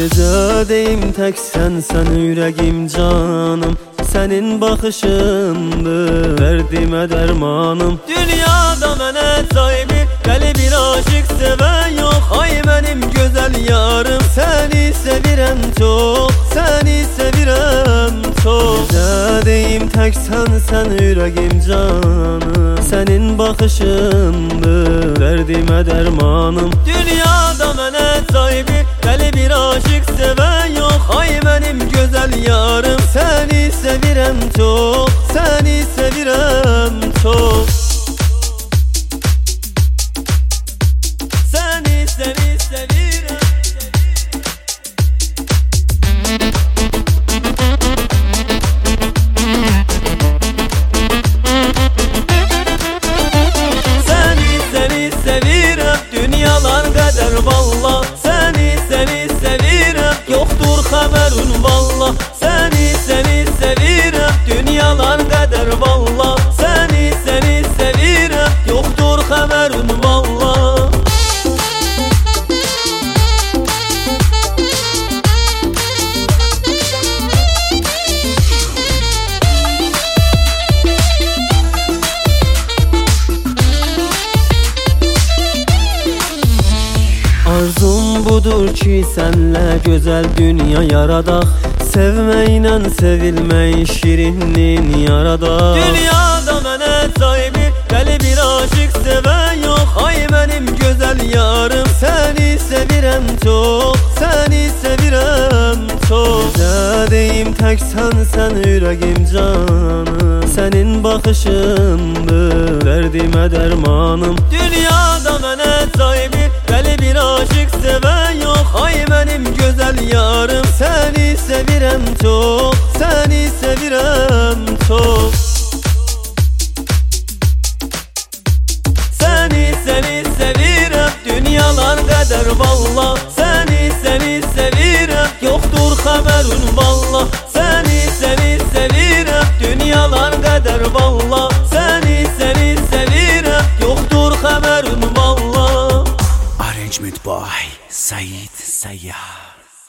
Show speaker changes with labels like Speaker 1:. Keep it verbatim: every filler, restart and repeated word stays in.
Speaker 1: Necə deyim tək sənsən ürəgim canım, sənin baxışındır dərdimə dərmanım. Dünyada mənə sahibi dəli bir aşıq sevən yox. Ay mənim gözəl yarım, səni sevirəm çox, səni sevirəm çox. Necə deyim tək sənsən ürəgim canım, sənin baxışındır dərdimə dərmanım. Dünyada mənə sahibi dəli bir aşıq sevən yox. Ay mənim gözəl yarım, səni sevirəm çox, səni sevirəm çox. Səni, səni sevirəm. Səni, səni sevirəm, dünyalar qədər valla. Səni, səni sevirəm, yoxdur xəbərin valla. Səni, səni sevirəm, dünyalar qədər valla. Səni, səni sevirəm, yoxdur xəbərin valla. Arzum budur ki sənlə gözəl dünya yaradaq, sevməklə sevilmək şirinin yaradaq. Dünyada mənə sahibi dəli bir aşıq sevən yox. Ay mənim gözəl yarım, səni sevirəm çox, səni sevirəm çox. Necə deyim tək sənsən ürəgim canım, sənin baxışındır dərdimə dərmanım. Dünyada mənə sahibi dəli bir aşıq sevən yox. Ay mənim gözəl yarım, səni sevirəm çox, səni sevirəm çox. Səni, səni sevirəm, dünyalar qədər valla. Səni, səni sevirəm, yoxdur xəbərin valla. Səni, səni sevirəm, dünyalar qədər valla. Səni, səni sevirəm, yoxdur xəbərin valla.
Speaker 2: Arrangement by Said Sayyar.